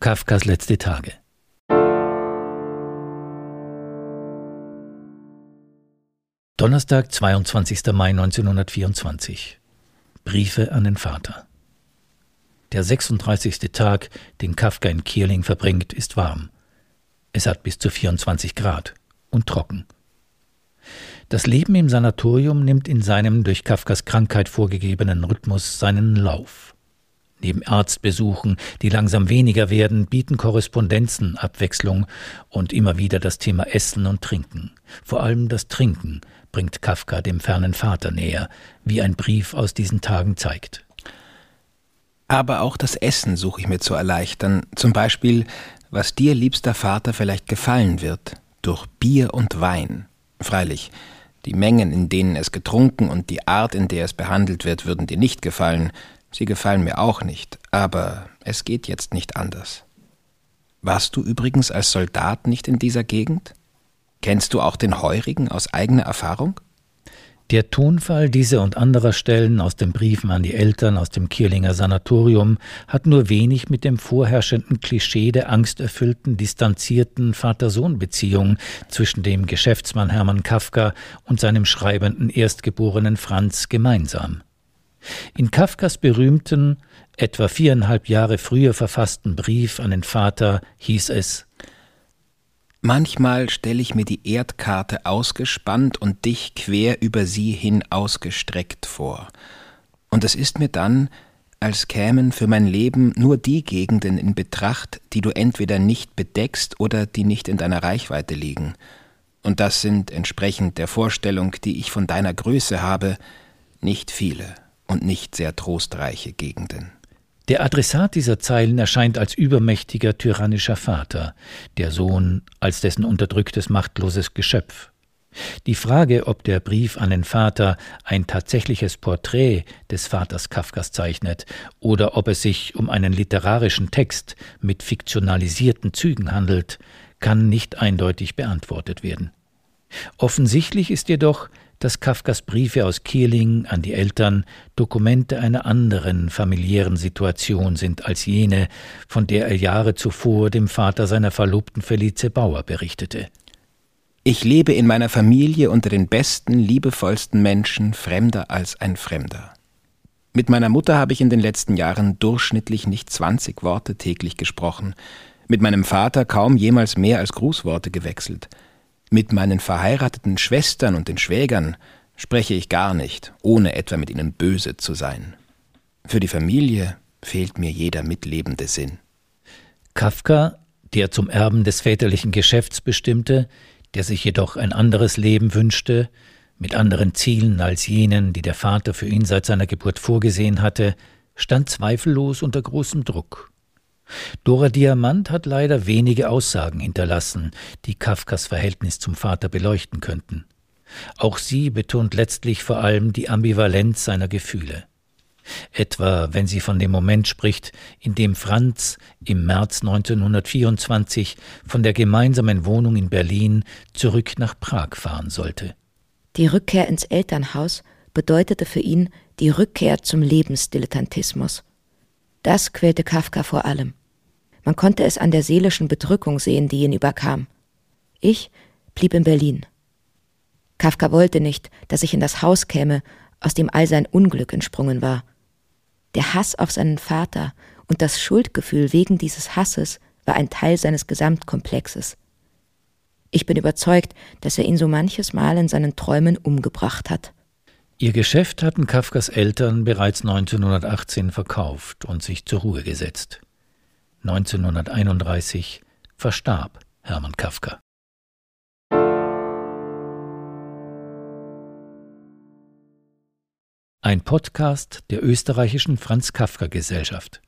Kafkas letzte Tage. Donnerstag, 22. Mai 1924. Briefe an den Vater. Der 36. Tag, den Kafka in Kierling verbringt, ist warm. Es hat bis zu 24 Grad und trocken. Das Leben im Sanatorium nimmt in seinem durch Kafkas Krankheit vorgegebenen Rhythmus seinen Lauf. Neben Arztbesuchen, die langsam weniger werden, bieten Korrespondenzen Abwechslung und immer wieder das Thema Essen und Trinken. Vor allem das Trinken bringt Kafka dem fernen Vater näher, wie ein Brief aus diesen Tagen zeigt. Aber auch das Essen suche ich mir zu erleichtern. Zum Beispiel, was dir, liebster Vater, vielleicht gefallen wird, durch Bier und Wein. Freilich, die Mengen, in denen es getrunken und die Art, in der es behandelt wird, würden dir nicht gefallen. Sie gefallen mir auch nicht, aber es geht jetzt nicht anders. Warst du übrigens als Soldat nicht in dieser Gegend? Kennst du auch den Heurigen aus eigener Erfahrung? Der Tonfall dieser und anderer Stellen aus den Briefen an die Eltern aus dem Kierlinger Sanatorium hat nur wenig mit dem vorherrschenden Klischee der angsterfüllten, distanzierten Vater-Sohn-Beziehung zwischen dem Geschäftsmann Hermann Kafka und seinem schreibenden Erstgeborenen Franz gemeinsam. In Kafkas berühmten, etwa 4,5 Jahre früher verfassten Brief an den Vater hieß es: Manchmal stelle ich mir die Erdkarte ausgespannt und dich quer über sie hin ausgestreckt vor. Und es ist mir dann, als kämen für mein Leben nur die Gegenden in Betracht, die du entweder nicht bedeckst oder die nicht in deiner Reichweite liegen. Und das sind, entsprechend der Vorstellung, die ich von deiner Größe habe, nicht viele und nicht sehr trostreiche Gegenden. Der Adressat dieser Zeilen erscheint als übermächtiger, tyrannischer Vater, der Sohn als dessen unterdrücktes, machtloses Geschöpf. Die Frage, ob der Brief an den Vater ein tatsächliches Porträt des Vaters Kafkas zeichnet oder ob es sich um einen literarischen Text mit fiktionalisierten Zügen handelt, kann nicht eindeutig beantwortet werden. Offensichtlich ist jedoch, dass Kafkas Briefe aus Kierling an die Eltern Dokumente einer anderen familiären Situation sind als jene, von der er Jahre zuvor dem Vater seiner Verlobten Felice Bauer berichtete. Ich lebe in meiner Familie unter den besten, liebevollsten Menschen, fremder als ein Fremder. Mit meiner Mutter habe ich in den letzten Jahren durchschnittlich nicht 20 Worte täglich gesprochen, mit meinem Vater kaum jemals mehr als Grußworte gewechselt. Mit meinen verheirateten Schwestern und den Schwägern spreche ich gar nicht, ohne etwa mit ihnen böse zu sein. Für die Familie fehlt mir jeder mitlebende Sinn. Kafka, der zum Erben des väterlichen Geschäfts bestimmte, der sich jedoch ein anderes Leben wünschte, mit anderen Zielen als jenen, die der Vater für ihn seit seiner Geburt vorgesehen hatte, stand zweifellos unter großem Druck. Dora Diamant hat leider wenige Aussagen hinterlassen, die Kafkas Verhältnis zum Vater beleuchten könnten. Auch sie betont letztlich vor allem die Ambivalenz seiner Gefühle. Etwa, wenn sie von dem Moment spricht, in dem Franz im März 1924 von der gemeinsamen Wohnung in Berlin zurück nach Prag fahren sollte. Die Rückkehr ins Elternhaus bedeutete für ihn die Rückkehr zum Lebensdilettantismus. Das quälte Kafka vor allem. Man konnte es an der seelischen Bedrückung sehen, die ihn überkam. Ich blieb in Berlin. Kafka wollte nicht, dass ich in das Haus käme, aus dem all sein Unglück entsprungen war. Der Hass auf seinen Vater und das Schuldgefühl wegen dieses Hasses war ein Teil seines Gesamtkomplexes. Ich bin überzeugt, dass er ihn so manches Mal in seinen Träumen umgebracht hat. Ihr Geschäft hatten Kafkas Eltern bereits 1918 verkauft und sich zur Ruhe gesetzt. 1931 verstarb Hermann Kafka. Ein Podcast der österreichischen Franz-Kafka-Gesellschaft.